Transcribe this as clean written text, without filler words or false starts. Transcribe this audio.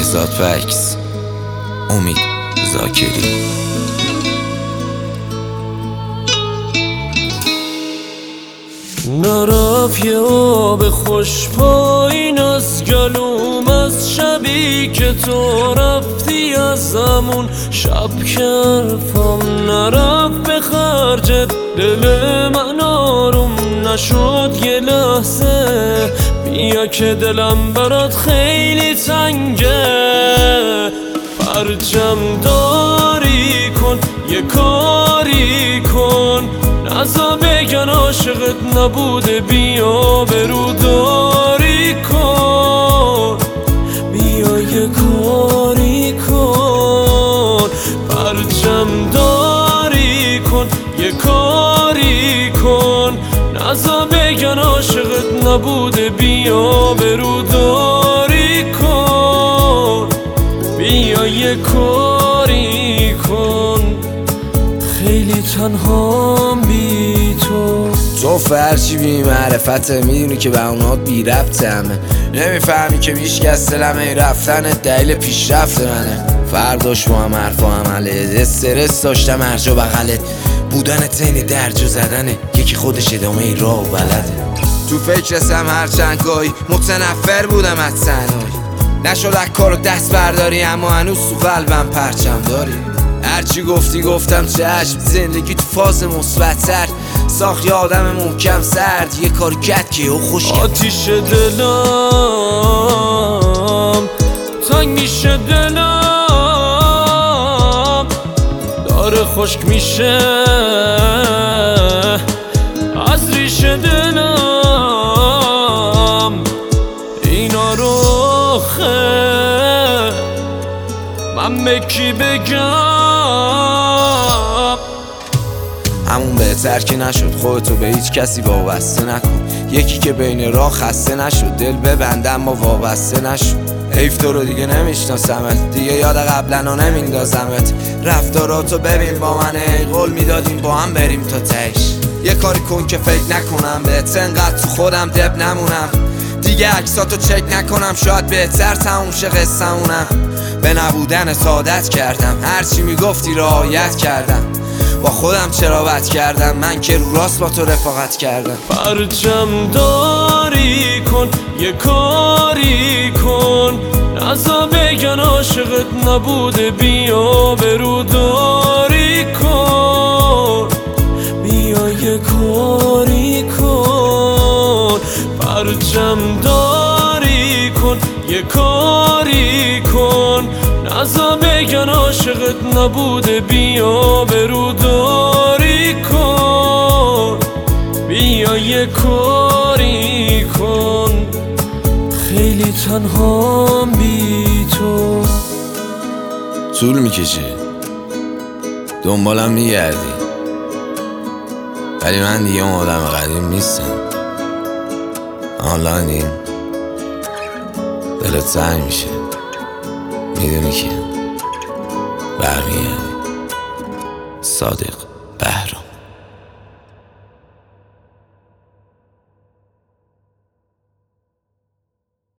بهزاد فکس، امید زاکری. نرف یه آب خوش پایین از گلوم، از شبی که تو رفتی ازمون شب کرفم نرف به خرجت، دل من آروم نشد یه لحظه، بیا که دلم برات خیلی تنگه. پرچم داری کن یه کاری کن، نزا بگن عاشقت نبوده، بیا بروداری کن، بیا یه کاری کن. پرچم داری کن یه کاری کن، نزا بگن عاشقت نبوده، بیا بروداری کن، بیا یه کاری کن. خیلی تنهام بی تو فرشی بی معرفته، میدونی که به اونات بی ربطمه، نمیفهمی که بیشکست دلمه، این رفتن دلیل پیشرفت منه. فرداش با هم حرف و عمله، استرس داشتم هرجا بغلت، بودن تینی درجا زدنه، یکی خودش ادامه ای راه و بلده. تو فکرستم هرچند گاهی متنفر بودم از تنهایی، نشد از کارو دست برداری، اما هنوز تو قلبم پرچم داری. هرچی گفتی گفتم چشم، زندگی تو فاز مثبت‌تر ساخت یه آدم محکم سرد، یه کار کرد که او خوش کرد. آتیش دلم تنگ میشه، دلم داره خشک میشه از ریشه، دلم اینا رو من به کی بگم؟ همون بهتر که نشد، خودتو به هیچ کسی وابسته نکن، یکی که بین راه خسته نشد، دل ببنده اما وابسته نشد. حیف تو رو دیگه نمیشناسمت، دیگه یاد قبلا ها نمیندازمت، رفتاراتو ببین با من، ای قول میدادیم با هم بریم تا تهش. یه کاری کن که فکر نکنم بهت، انقدر تو خودم دب نمونم، دیگه عکساتو چک نکنم، شاید بهتر تموم شه قصه‌مونم. به نبودن سعادت کردم، هرچی میگفتی رعایت کردم، با خودم چرا بد کردم، من که رو راست با تو رفاقت کردم. پرچم داری کن یه کاری کن، نزا بگن عاشقت نبوده، بیا بروداری کن، بیا یه کاری کن. پرچم داری کن یه کاری کن، نزا بگن عاشقت نبوده، بیا بروداری کن، بیا یه کاری کن. خیلی تنهام بی تو. طول میکشه دنبالم میگردی، ولی من دیگه اون آدم قدیم نیستم. آنلاینیم، دلت سنگ میشه، میدونی که برمیگردی. صادق.